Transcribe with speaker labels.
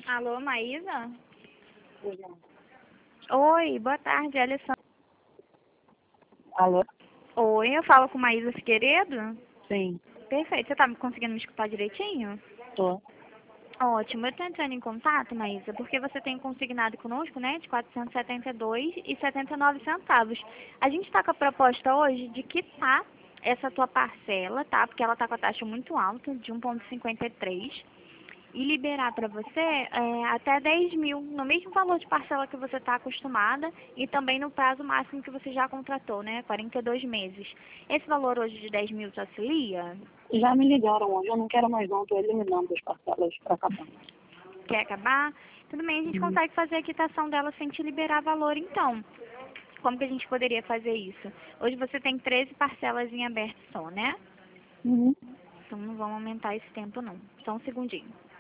Speaker 1: Alô, Maísa?
Speaker 2: Legal.
Speaker 1: Oi, boa tarde, Alessandra.
Speaker 2: Alô?
Speaker 1: Oi, eu falo com Maísa Figueiredo?
Speaker 2: Sim,
Speaker 1: Perfeito, você tá conseguindo me escutar direitinho?
Speaker 2: tô.
Speaker 1: Ótimo, eu tô entrando em contato, Maísa, porque você tem consignado conosco, né, de R$ 472,79. A gente tá com a proposta hoje de quitar essa tua parcela, tá? Porque ela tá com a taxa muito alta, de 1,53. E liberar para você até 10 mil, no mesmo valor de parcela que você está acostumada e também no prazo máximo que você já contratou, né? 42 meses. Esse valor hoje de 10 mil te auxilia?
Speaker 2: Já me ligaram hoje, eu não quero mais não, tô eliminando as parcelas para acabar.
Speaker 1: Quer acabar? Tudo bem, a gente
Speaker 2: Uhum.
Speaker 1: consegue fazer a quitação dela sem te liberar valor então. Como que a gente poderia fazer isso? Hoje você tem 13 parcelas em aberto só, né?
Speaker 2: Uhum.
Speaker 1: Então não vamos aumentar esse tempo não. Só um segundinho.